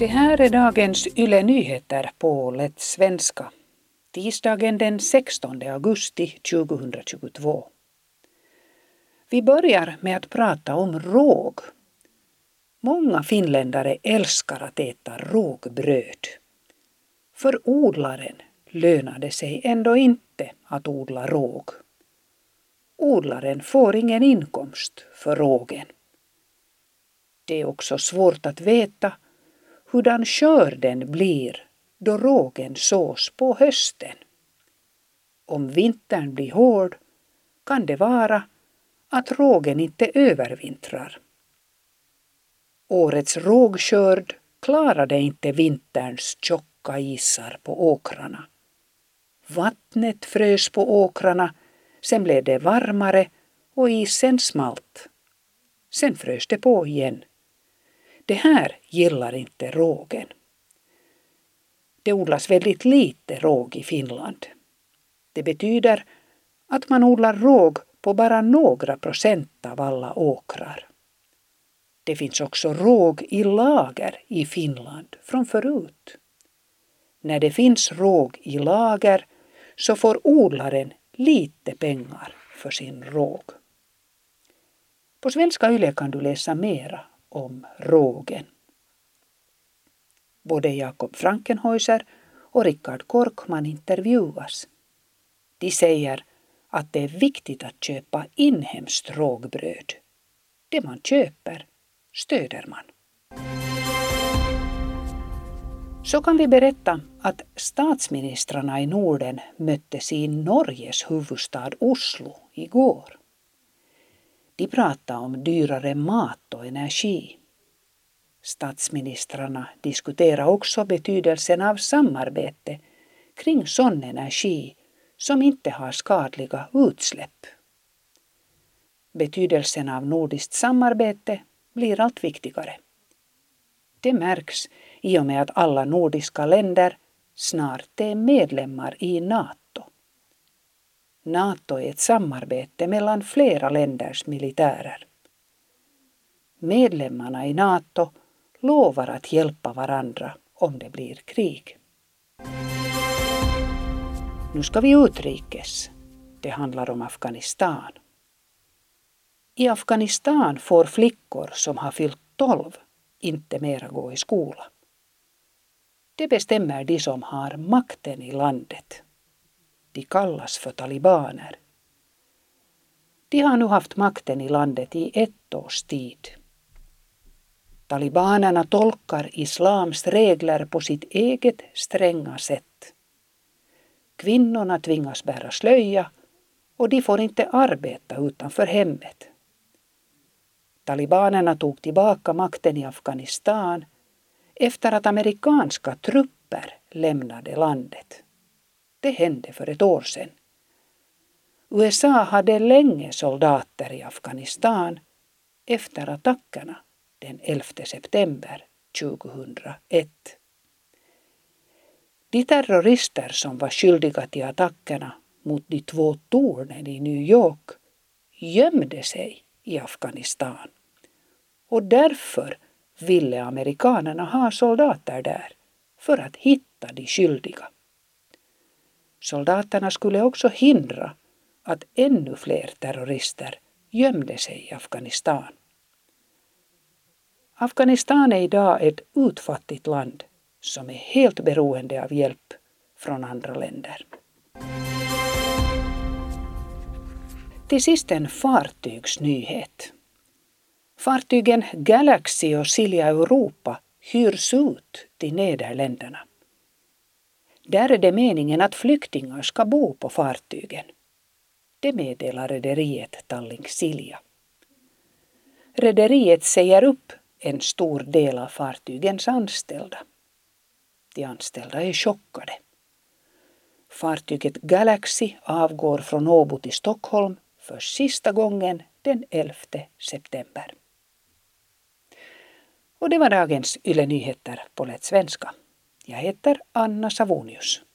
Det här är dagens Yle Nyheter på Lätt Svenska. Tisdagen den 16 augusti 2022. Vi börjar med att prata om råg. Många finländare älskar att äta rågbröd. För odlaren lönar det sig ändå inte att odla råg. Odlaren får ingen inkomst för rågen. Det är också svårt att veta hurdan skörden blir då rågen sås på hösten. Om vintern blir hård kan det vara att rågen inte övervintrar. Årets rågskörd klarade inte vinterns tjocka isar på åkrarna. Vattnet frös på åkrarna, sen blev det varmare och isen smalt. Sen frös det på igen. Det här gillar inte rågen. Det odlas väldigt lite råg i Finland. Det betyder att man odlar råg på bara några procent av alla åkrar. Det finns också råg i lager i Finland från förut. När det finns råg i lager så får odlaren lite pengar för sin råg. På Svenska Yle kan du läsa mera om rågen. Både Jakob Frankenhäuser och Rickard Korkman intervjuas. De säger att det är viktigt att köpa inhemskt rågbröd. Det man köper stöder man. Så kan vi berätta att statsministrarna i Norden möttes i Norges huvudstad Oslo igår. De pratade om dyrare mat och energi. Statsministrarna diskuterar också betydelsen av samarbete kring sån energi som inte har skadliga utsläpp. Betydelsen av nordiskt samarbete blir allt viktigare. Det märks i och med att alla nordiska länder snart är medlemmar i NATO. NATO är ett samarbete mellan flera länders militärer. Medlemmarna i NATO lovar att hjälpa varandra om det blir krig. Nu ska vi utrikes. Det handlar om Afghanistan. I Afghanistan får flickor som har fyllt 12 inte mera gå i skola. Det bestämmer de som har makten i landet. De kallas för talibaner. De har nu haft makten i landet i 1 års tid. Talibanerna tolkar islams regler på sitt eget stränga sätt. Kvinnorna tvingas bära slöja och de får inte arbeta utanför hemmet. Talibanerna tog tillbaka makten i Afghanistan efter att amerikanska trupper lämnade landet. Det hände för 1 år sedan. USA hade länge soldater i Afghanistan efter attackerna den 11 september 2001. De terrorister som var skyldiga till attackerna mot de 2 tornen i New York gömde sig i Afghanistan. Och därför ville amerikanerna ha soldater där för att hitta de skyldiga. Soldaterna skulle också hindra att ännu fler terrorister gömde sig i Afghanistan. Afghanistan är idag ett utfattigt land som är helt beroende av hjälp från andra länder. Till sist en fartygsnyhet. Fartygen Galaxy och Silja Europa hyrs ut till Nederländerna. Där är det meningen att flyktingar ska bo på fartygen. Det meddelar rederiet Tallink Silja. Rederiet säger upp en stor del av fartygens anställda. De anställda är chockade. Fartyget Galaxy avgår från Åbo till Stockholm för sista gången den 11 september. Och det var dagens Yle Nyheter på Lätt Svenska. Jag heter Anna Savonius.